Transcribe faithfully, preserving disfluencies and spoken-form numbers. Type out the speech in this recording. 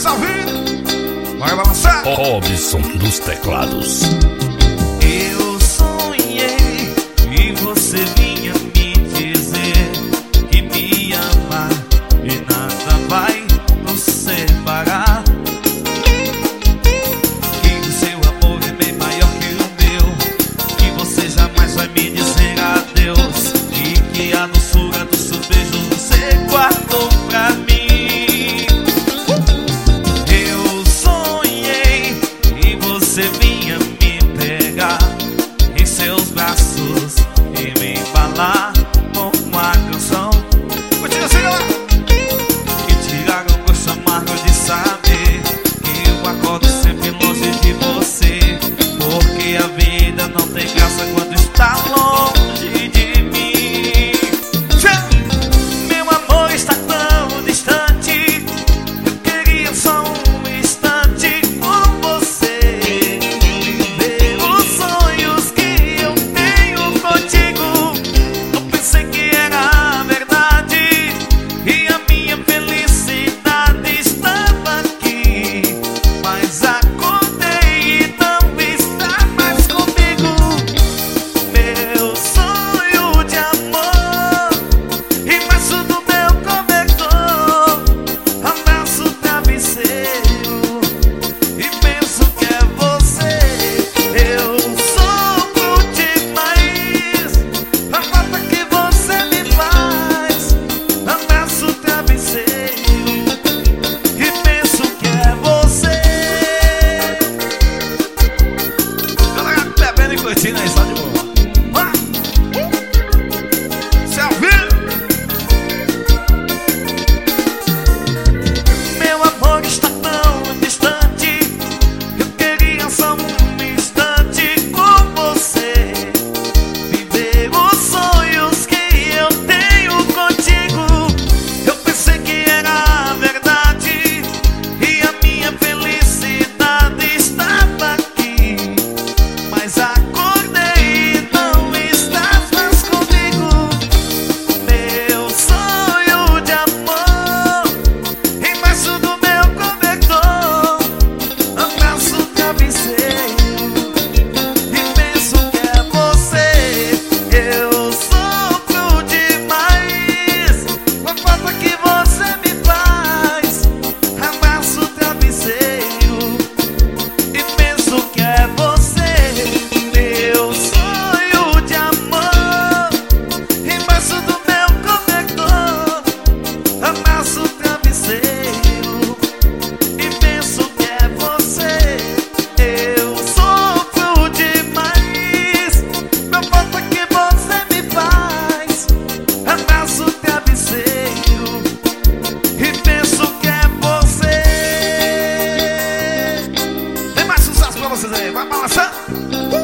Salve! Vai balançar! Robson dos teclados. Eu sonhei e você vinha me dizer que me ama e nada vai nos separar, que o seu amor é bem maior que o meu, que você jamais vai me dizer adeus e que a doçura dos seus beijos você guardou pra mim. Você vinha me pegar em seus braços e me embalar com uma canção. Continua assim, galera. E tirar o gosto amargo de saber que eu acordo sempre longe de você, porque a vida não tem graça quando está longe de mim. Meu amor está tão distante, eu queria só um instante com você. Curtindo aí, só de boa. Ah! Salve! Meu amor está tão distante, eu queria só um instante com você, viver os sonhos que eu tenho contigo. Eu pensei que era verdade e a minha felicidade estava aqui, mas a Vai balançar!